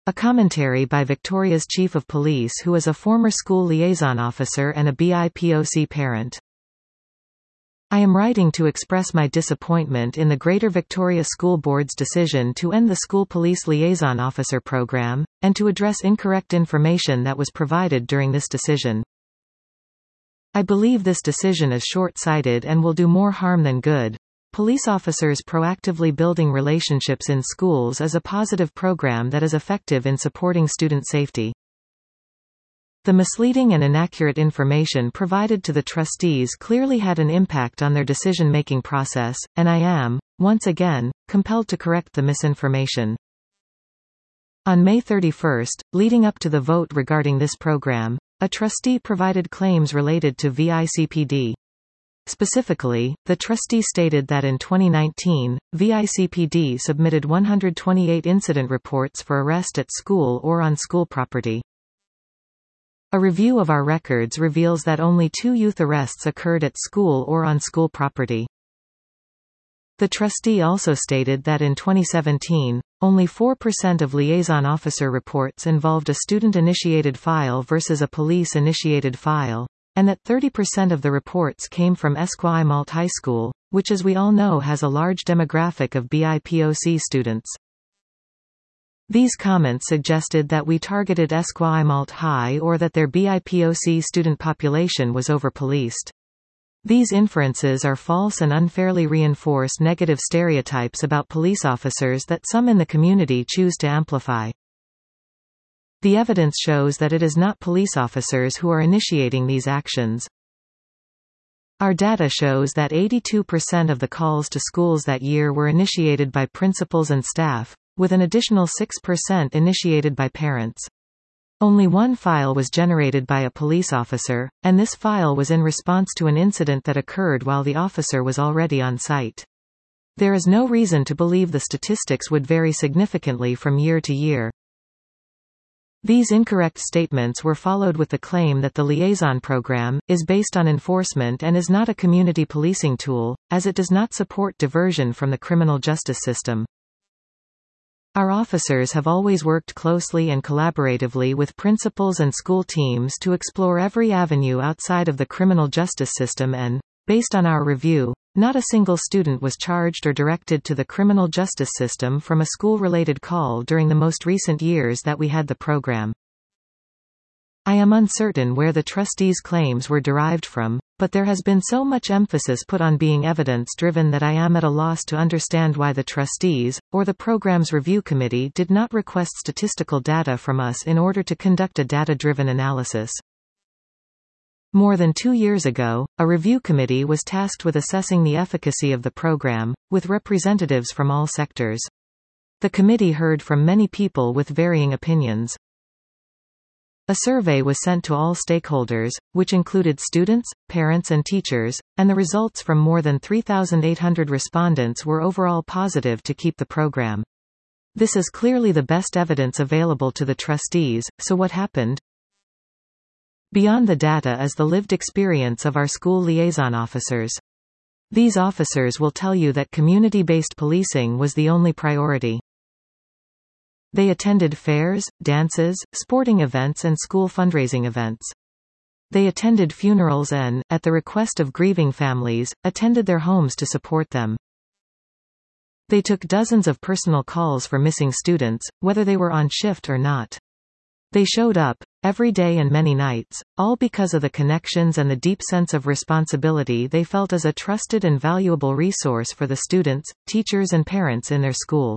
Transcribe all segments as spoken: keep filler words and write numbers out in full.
A commentary by Victoria's Chief of Police, who is a former school liaison officer and a B I P O C parent. I am writing to express my disappointment in the Greater Victoria School Board's decision to end the School Police Liaison Officer program, and to address incorrect information that was provided during this decision. I believe this decision is short-sighted and will do more harm than good. Police officers proactively building relationships in schools is a positive program that is effective in supporting student safety. The misleading and inaccurate information provided to the trustees clearly had an impact on their decision-making process, and I am, once again, compelled to correct the misinformation. On May thirty-first, leading up to the vote regarding this program, a trustee provided claims related to V I C P D. Specifically, the trustee stated that in twenty nineteen, V I C P D submitted one hundred twenty-eight incident reports for arrest at school or on school property. A review of our records reveals that only two youth arrests occurred at school or on school property. The trustee also stated that in twenty seventeen, only four percent of liaison officer reports involved a student-initiated file versus a police-initiated file, and that thirty percent of the reports came from Esquimalt High School, which as we all know has a large demographic of B I P O C students. These comments suggested that we targeted Esquimalt High or that their B I P O C student population was over-policed. These inferences are false and unfairly reinforce negative stereotypes about police officers that some in the community choose to amplify. The evidence shows that it is not police officers who are initiating these actions. Our data shows that eighty-two percent of the calls to schools that year were initiated by principals and staff, with an additional six percent initiated by parents. Only one file was generated by a police officer, and this file was in response to an incident that occurred while the officer was already on site. There is no reason to believe the statistics would vary significantly from year to year. These incorrect statements were followed with the claim that the liaison program is based on enforcement and is not a community policing tool, as it does not support diversion from the criminal justice system. Our officers have always worked closely and collaboratively with principals and school teams to explore every avenue outside of the criminal justice system and, based on our review, not a single student was charged or directed to the criminal justice system from a school-related call during the most recent years that we had the program. I am uncertain where the trustees' claims were derived from, but there has been so much emphasis put on being evidence-driven that I am at a loss to understand why the trustees, or the program's review committee did not request statistical data from us in order to conduct a data-driven analysis. More than two years ago, a review committee was tasked with assessing the efficacy of the program, with representatives from all sectors. The committee heard from many people with varying opinions. A survey was sent to all stakeholders, which included students, parents and teachers, and the results from more than three thousand eight hundred respondents were overall positive to keep the program. This is clearly the best evidence available to the trustees, so what happened? Beyond the data is the lived experience of our school liaison officers. These officers will tell you that community-based policing was the only priority. They attended fairs, dances, sporting events and school fundraising events. They attended funerals and, at the request of grieving families, attended their homes to support them. They took dozens of personal calls for missing students, whether they were on shift or not. They showed up, every day and many nights, all because of the connections and the deep sense of responsibility they felt as a trusted and valuable resource for the students, teachers and parents in their school.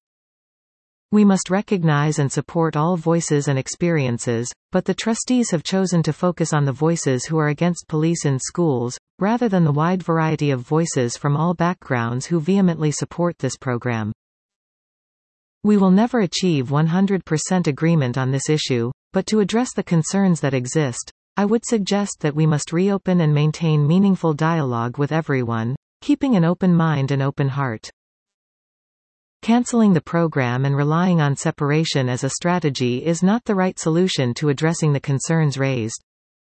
We must recognize and support all voices and experiences, but the trustees have chosen to focus on the voices who are against police in schools, rather than the wide variety of voices from all backgrounds who vehemently support this program. We will never achieve one hundred percent agreement on this issue, but to address the concerns that exist, I would suggest that we must reopen and maintain meaningful dialogue with everyone, keeping an open mind and open heart. Canceling the program and relying on separation as a strategy is not the right solution to addressing the concerns raised.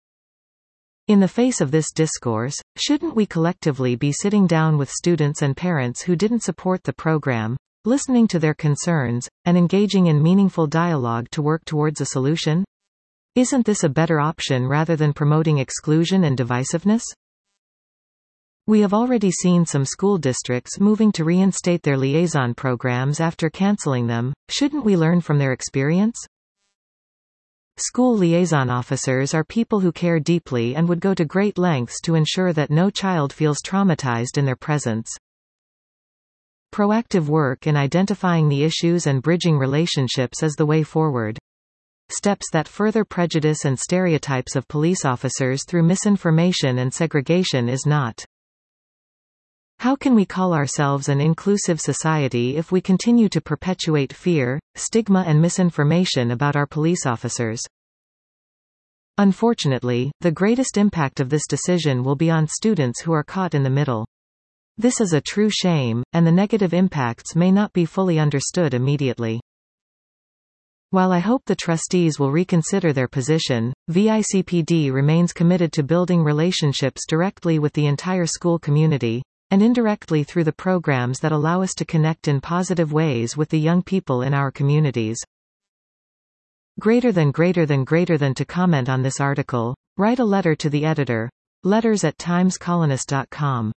In the face of this discourse, shouldn't we collectively be sitting down with students and parents who didn't support the program, listening to their concerns, and engaging in meaningful dialogue to work towards a solution? Isn't this a better option rather than promoting exclusion and divisiveness? We have already seen some school districts moving to reinstate their liaison programs after canceling them. Shouldn't we learn from their experience? School liaison officers are people who care deeply and would go to great lengths to ensure that no child feels traumatized in their presence. Proactive work in identifying the issues and bridging relationships is the way forward. Steps that further prejudice and stereotypes of police officers through misinformation and segregation is not. How can we call ourselves an inclusive society if we continue to perpetuate fear, stigma and misinformation about our police officers? Unfortunately, the greatest impact of this decision will be on students who are caught in the middle. This is a true shame, and the negative impacts may not be fully understood immediately. While I hope the trustees will reconsider their position, V I C P D remains committed to building relationships directly with the entire school community, and indirectly through the programs that allow us to connect in positive ways with the young people in our communities. Greater than greater than greater than to comment on this article, write a letter to the editor. Letters at times colonist dot com